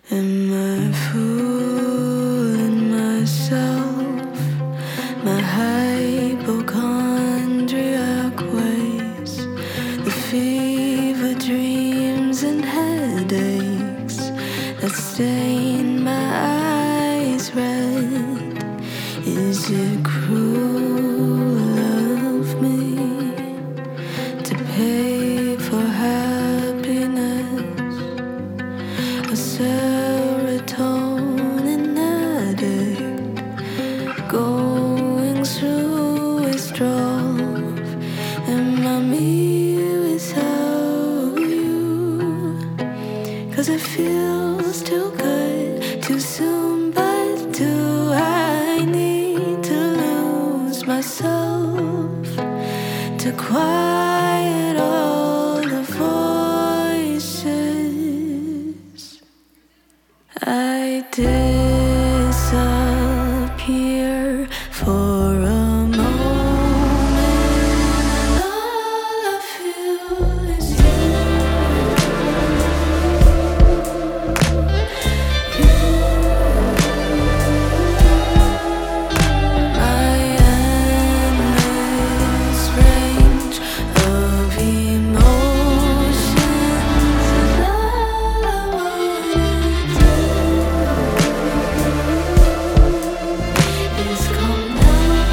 Am I fooling myself? My hypochondriac ways, the fever dreams and headaches that stain my eyes red. Is it cruel of me to pay for happiness? A serotonin addict going through withdrawal. Am I me without you? 'Cause it feels too good too soon, but do I need to lose myself to quiet all the voices? I disappear for a moment, and all I feel is you. My endless range of emotions, and all I wanna do is come down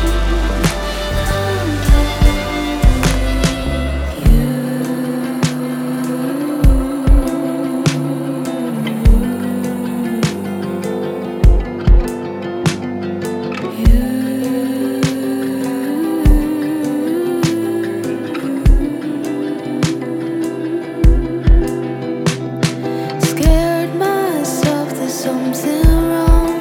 Scared myself there's something wrong.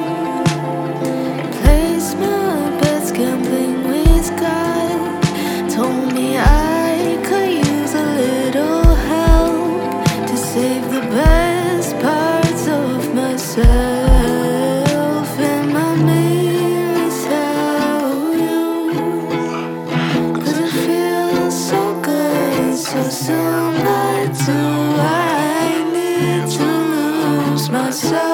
Place my bets gambling with God. Told me I could use a little help to save the best parts of myself. Am I me without you? 'Cause it feels so good so soon, but do I need to lose myself